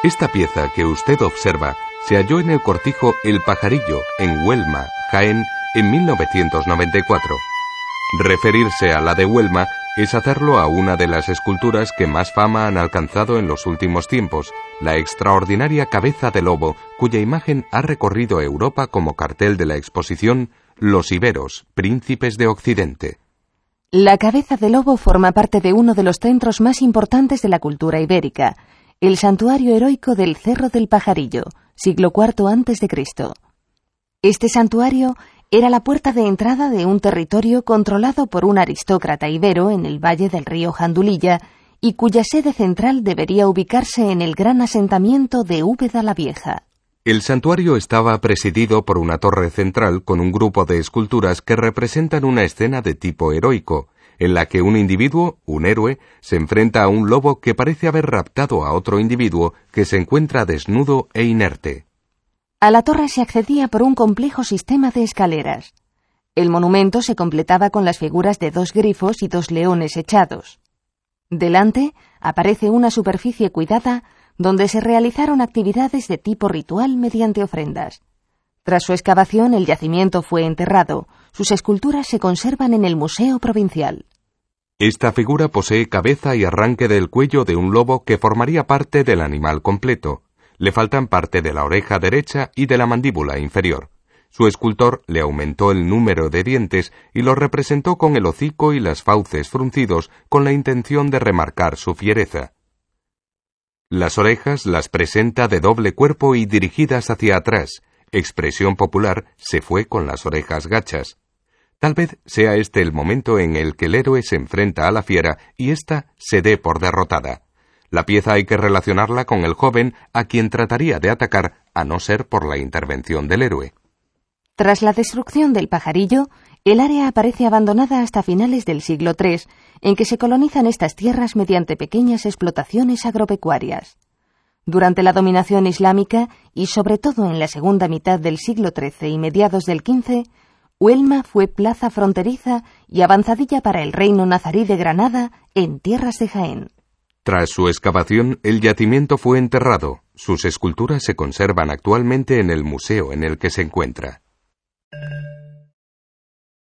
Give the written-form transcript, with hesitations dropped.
Esta pieza que usted observa se halló en el cortijo El Pajarillo, en Huelma, Jaén, en 1994. Referirse a la de Huelma es hacerlo a una de las esculturas que más fama han alcanzado en los últimos tiempos, la extraordinaria cabeza de lobo, cuya imagen ha recorrido Europa como cartel de la exposición Los Iberos, Príncipes de Occidente. La cabeza de lobo forma parte de uno de los centros más importantes de la cultura ibérica, el santuario heroico del Cerro del Pajarillo, siglo IV a.C. Este santuario era la puerta de entrada de un territorio controlado por un aristócrata ibero en el valle del río Jandulilla y cuya sede central debería ubicarse en el gran asentamiento de Úbeda la Vieja. El santuario estaba presidido por una torre central con un grupo de esculturas que representan una escena de tipo heroico, en la que un individuo, un héroe, se enfrenta a un lobo que parece haber raptado a otro individuo que se encuentra desnudo e inerte. A la torre se accedía por un complejo sistema de escaleras. El monumento se completaba con las figuras de 2 grifos y 2 leones echados. Delante aparece una superficie cuidada donde se realizaron actividades de tipo ritual mediante ofrendas. Tras su excavación, el yacimiento fue enterrado. Sus esculturas se conservan en el Museo Provincial. Esta figura posee cabeza y arranque del cuello de un lobo que formaría parte del animal completo. Le faltan parte de la oreja derecha y de la mandíbula inferior. Su escultor le aumentó el número de dientes y lo representó con el hocico y las fauces fruncidos con la intención de remarcar su fiereza. Las orejas las presenta de doble cuerpo y dirigidas hacia atrás. Expresión popular, se fue con las orejas gachas. Tal vez sea este el momento en el que el héroe se enfrenta a la fiera y ésta se dé por derrotada. La pieza hay que relacionarla con el joven a quien trataría de atacar, a no ser por la intervención del héroe. Tras la destrucción del Pajarillo, el área aparece abandonada hasta finales del siglo III, en que se colonizan estas tierras mediante pequeñas explotaciones agropecuarias. Durante la dominación islámica, y sobre todo en la segunda mitad del siglo XIII y mediados del XV, Huelma fue plaza fronteriza y avanzadilla para el reino nazarí de Granada en tierras de Jaén. Tras su excavación, el yacimiento fue enterrado. Sus esculturas se conservan actualmente en el museo en el que se encuentra.